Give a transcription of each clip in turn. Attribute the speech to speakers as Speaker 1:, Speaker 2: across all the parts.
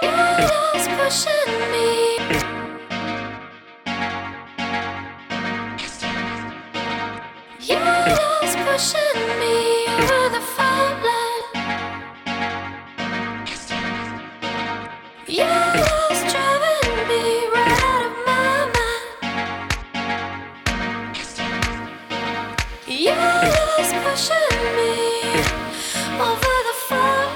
Speaker 1: Just pushing me. You're just pushing me over the fault line. You're just driving me right out of my mind. You're just pushing me over the fault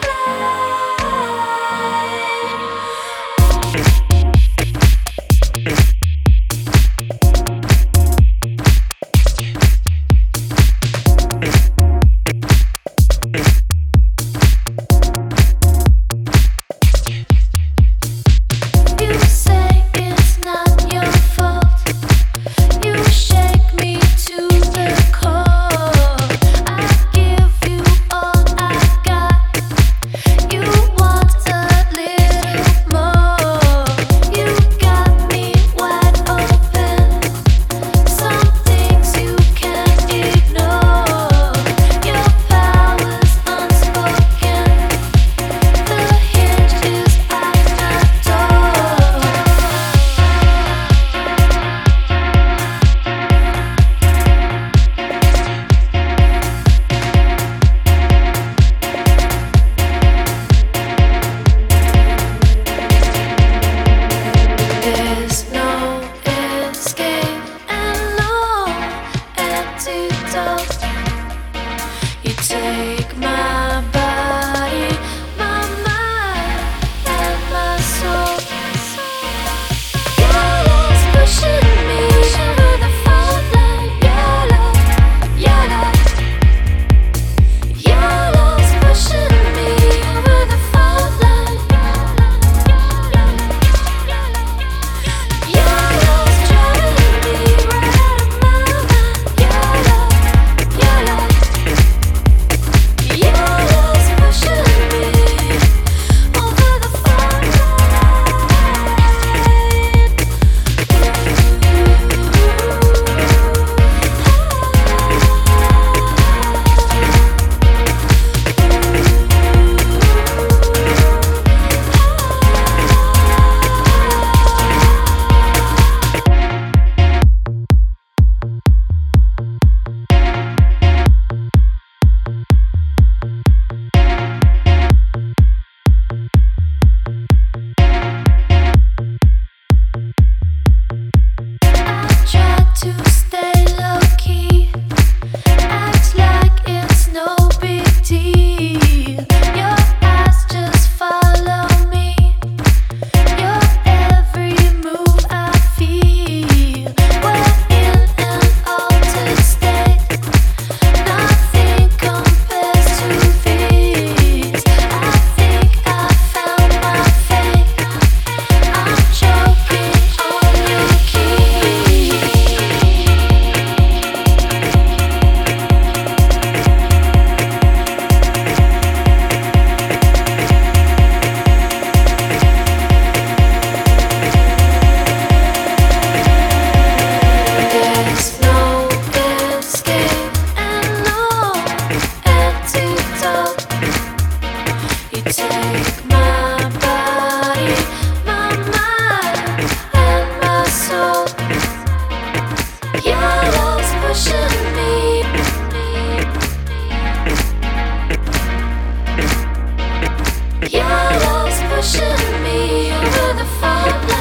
Speaker 1: take my body, my mind, and my soul. Your love's pushing me over the fault line. Your love's pushing me over the fault line. Your love's driving me right out of my mind. Your love. Yeah, love's pushing me over the fault to stay low-key, act like it's no big deal. Your eyes just follow me, your every move I feel. We're in an altered state, nothing compares to this. I think I found my fate, I'm choking on your key. There's no escape and no antidote. You take my body, my mind, and my soul. Your love's pushing me. Your love's pushing me over the fault line.